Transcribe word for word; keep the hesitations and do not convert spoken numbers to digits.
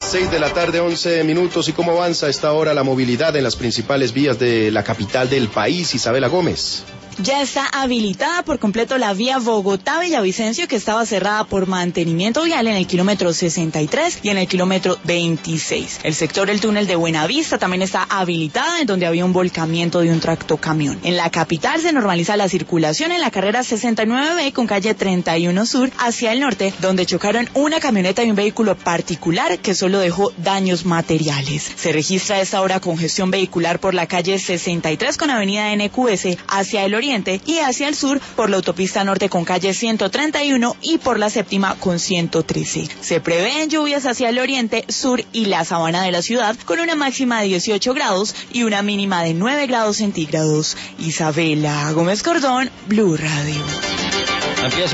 seis de la tarde, once minutos. ¿Y cómo avanza a esta hora la movilidad en las principales vías de la capital del país? Isabela Gómez. Ya está habilitada por completo la vía Bogotá-Villavicencio, que estaba cerrada por mantenimiento vial en el kilómetro sesenta y tres y en el kilómetro veintiséis. El sector del túnel de Buenavista también está habilitada, en donde había un volcamiento de un tractocamión. En la capital se normaliza la circulación en la carrera sesenta y nueve B con calle treinta y uno Sur hacia el norte, donde chocaron una camioneta y un vehículo particular que solo dejó daños materiales. Se registra a esta hora congestión vehicular por la calle sesenta y tres con avenida N Q S hacia el oriente y hacia el sur por la autopista norte con calle ciento treinta y uno y por la séptima con ciento trece. Se prevén lluvias hacia el oriente, sur y la sabana de la ciudad con una máxima de dieciocho grados y una mínima de nueve grados centígrados. Isabela Gómez Cordón, Blue Radio.